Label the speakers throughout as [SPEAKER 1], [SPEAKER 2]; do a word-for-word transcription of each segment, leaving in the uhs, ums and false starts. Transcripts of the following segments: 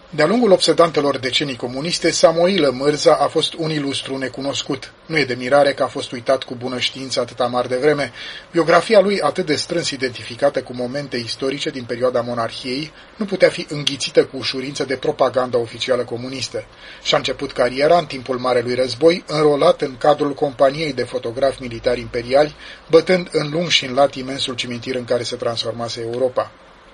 [SPEAKER 1] De-a lungul obsedantelor decenii comuniste, Samoilă Mârza a fost un ilustru necunoscut. Nu e de mirare că a fost uitat cu bună știință atâta mare de vreme. Biografia lui, atât de strâns identificată cu momente istorice din perioada monarhiei, nu putea fi înghițită cu ușurință de propaganda oficială comunistă. Și-a început cariera în timpul Marelui Război, înrolat în cadrul companiei de fotografi militari imperiali, bătând în lung și în lat imensul cimitir în care se transformase Europa.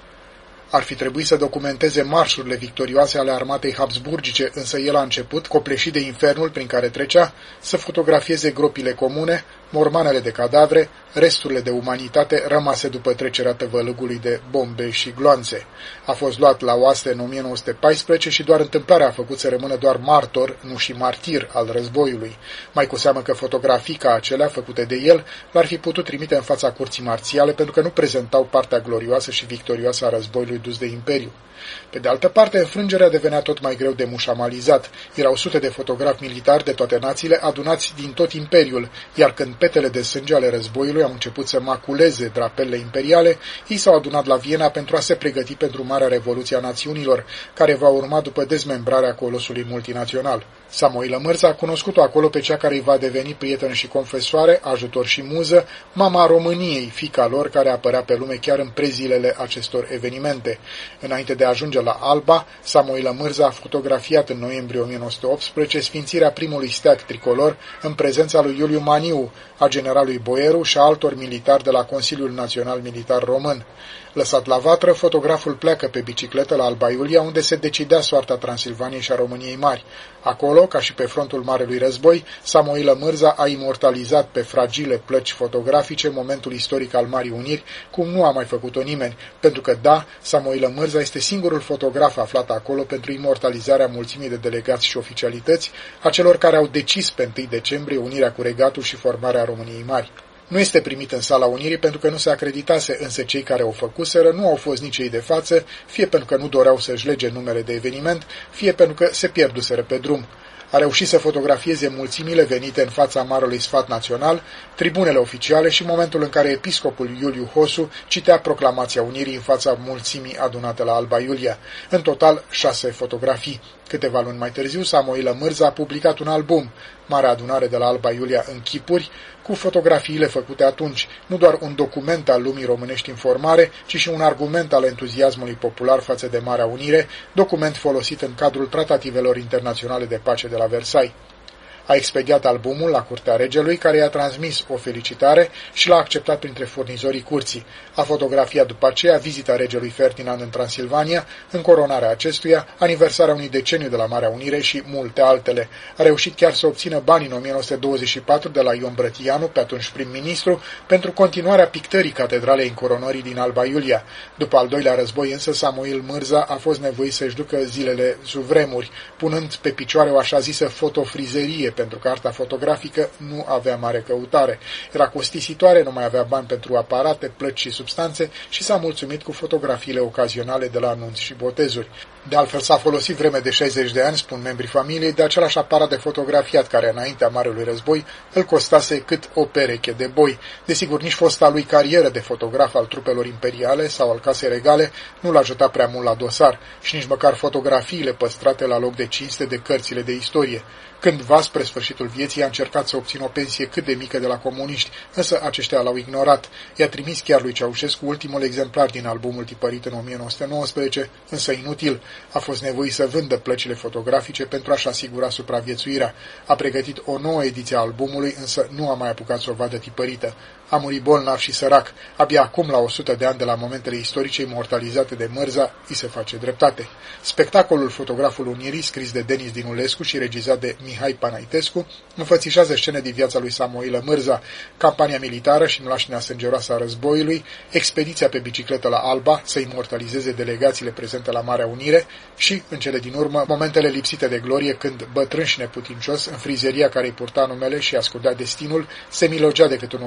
[SPEAKER 1] Ar fi trebuit să documenteze marșurile victorioase ale armatei habsburgice, însă el a început, copleșit de infernul prin care trecea, să fotografieze gropile comune, mormanele de cadavre, resturile de umanitate rămase după trecerea tăvălâgului de bombe și gloanțe. A fost luat la oaste în o mie nouă sute paisprezece și doar întâmplarea a făcut să rămână doar martor, nu și martir al războiului. Mai cu seamă că fotografii ca acelea, făcute de el, l-ar fi putut trimite în fața curții marțiale pentru că nu prezentau partea glorioasă și victorioasă a războiului dus de imperiu. Pe de altă parte, înfrângerea devenea tot mai greu de mușamalizat. Erau sute de fotografi militari de toate națiile adunați din tot imperiul, iar când petele de sânge ale războiului au început să maculeze drapelele imperiale, ei s-au adunat la Viena pentru a se pregăti pentru Marea Revoluție a Națiunilor, care va urma după dezmembrarea colosului multinațional. Samoilă Mârza a cunoscut-o acolo pe cea care îi va deveni prietenă și confesoare, ajutor și muză, mama României, fiica lor care apărea pe lume chiar în prezilele acestor evenimente. Înainte de a ajunge la Alba, Samoilă Mârza a fotografiat în noiembrie o mie nouă sute optsprezece sfințirea primului steag tricolor în prezența lui Iuliu Maniu, a generalului Boieru și a altor militari de la Consiliul Național Militar Român. Lăsat la vatră, fotograful pleacă pe bicicletă la Alba Iulia, unde se decidea soarta Transilvaniei și a României Mari. Acolo, ca și pe frontul Marelui Război, Samoilă Mârza a imortalizat pe fragile plăci fotografice momentul istoric al Marii Uniri, cum nu a mai făcut-o nimeni, pentru că, da, Samoilă Mârza este singurul fotograf aflat acolo pentru imortalizarea mulțimii de delegați și oficialități, a celor care au decis pe întâi decembrie unirea cu Regatul și formarea României Mari. Nu este primit în Sala Unirii pentru că nu se acreditase, însă cei care o făcuseră nu au fost nici ei de față, fie pentru că nu doreau să-și lege numele de eveniment, fie pentru că se pierduseră pe drum. A reușit să fotografieze mulțimile venite în fața Marelui Sfat Național, tribunele oficiale și momentul în care episcopul Iuliu Hosu citea proclamația Unirii în fața mulțimii adunate la Alba Iulia. În total, șase fotografii. Câteva luni mai târziu, Samoilă Mârza a publicat un album, Marea Adunare de la Alba Iulia în chipuri, cu fotografiile făcute atunci, nu doar un document al lumii românești în formare, ci și un argument al entuziasmului popular față de Marea Unire, document folosit în cadrul tratativelor internaționale de pace de la Versailles. A expediat albumul la curtea regelui, care i-a transmis o felicitare și l-a acceptat printre furnizorii curții. A fotografiat după aceea vizita regelui Ferdinand în Transilvania, încoronarea acestuia, aniversarea unui deceniu de la Marea Unire și multe altele. A reușit chiar să obțină bani în o mie nouă sute douăzeci și patru de la Ion Brătianu, pe atunci prim-ministru, pentru continuarea pictării catedralei încoronării din Alba Iulia. După al doilea război însă, Samoil Mârza a fost nevoit să-și ducă zilele sub vremuri, punând pe picioare o așa zisă fotofrizerie, pentru că arta fotografică nu avea mare căutare. Era costisitoare, nu mai avea bani pentru aparate, plăci și substanțe și s-a mulțumit cu fotografiile ocazionale de la anunți și botezuri. De altfel s-a folosit vreme de șaizeci de ani, spun membrii familiei, de același aparat de fotografiat care înaintea Marelui Război îl costase cât o pereche de boi. Desigur, nici fosta lui carieră de fotograf al trupelor imperiale sau al casei regale nu l-a ajutat prea mult la dosar și nici măcar fotografiile păstrate la loc de cinste de cărțile de istorie. Cândva, spre sfârșitul vieții, a încercat să obțină o pensie cât de mică de la comuniști, însă aceștia l-au ignorat. I-a trimis chiar lui Ceaușescu ultimul exemplar din albumul tipărit în o mie nouă sute nouăsprezece, însă inutil. A fost nevoit să vândă plăcile fotografice pentru a-și asigura supraviețuirea. A pregătit o nouă ediție a albumului, însă nu a mai apucat să o vadă tipărită. A murit bolnav și sărac. Abia acum, la o sută de ani de la momentele istorice imortalizate de Mârza, îi se face dreptate. Spectacolul Fotograful Unirii, scris de Denis Dinulescu și regizat de Mihai Panaitescu, înfățișează scene din viața lui Samoilă Mârza, campania militară și mlaștinea sângeroasă a războiului, expediția pe bicicletă la Alba, să imortalizeze delegațiile prezente la Marea Unire și, în cele din urmă, momentele lipsite de glorie când, bătrân și neputincios, în frizeria care îi purta numele și ascundea destinul, se milogea decât un oficial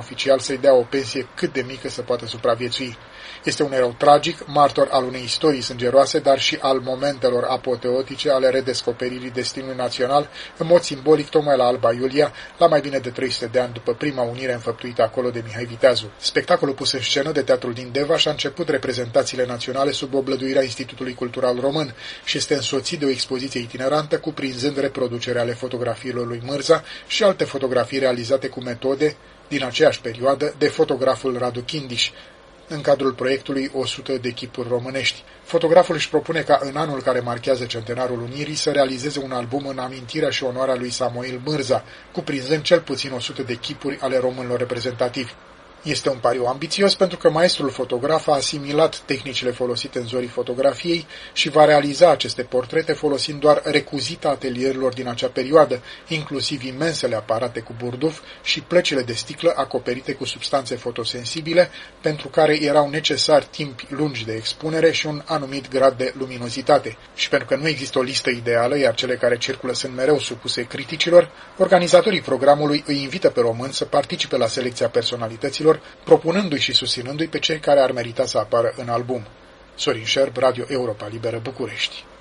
[SPEAKER 1] să-i dea o pensie cât de mică să poată supraviețui. Este un erou tragic, martor al unei istorii sângeroase, dar și al momentelor apoteotice ale redescoperirii destinului național, în mod simbolic tocmai la Alba Iulia, la mai bine de trei sute de ani după prima unire înfăptuită acolo de Mihai Viteazu. Spectacolul pus în scenă de Teatrul din Deva și-a început reprezentațiile naționale sub oblăduirea Institutului Cultural Român și este însoțit de o expoziție itinerantă cuprinzând reproducere ale fotografiilor lui Mârza și alte fotografii realizate cu metode din aceeași perioadă de fotograful Radu Chindiș, în cadrul proiectului o sută de chipuri românești. Fotograful își propune ca în anul care marchează centenarul Unirii să realizeze un album în amintirea și onoarea lui Samoil Mârza, cuprinzând cel puțin o sută de chipuri ale românilor reprezentativi. Este un pariu ambițios pentru că maestrul fotograf a asimilat tehnicile folosite în zorii fotografiei și va realiza aceste portrete folosind doar recuzita atelierilor din acea perioadă, inclusiv imensele aparate cu burduf și plăcile de sticlă acoperite cu substanțe fotosensibile, pentru care erau necesari timpi lungi de expunere și un anumit grad de luminozitate. Și pentru că nu există o listă ideală, iar cele care circulă sunt mereu supuse criticilor, organizatorii programului îi invită pe români să participe la selecția personalităților, propunându-i și susținându-i pe cei care ar merita să apară în album. Sorin Șerb, Radio Europa Liberă, București.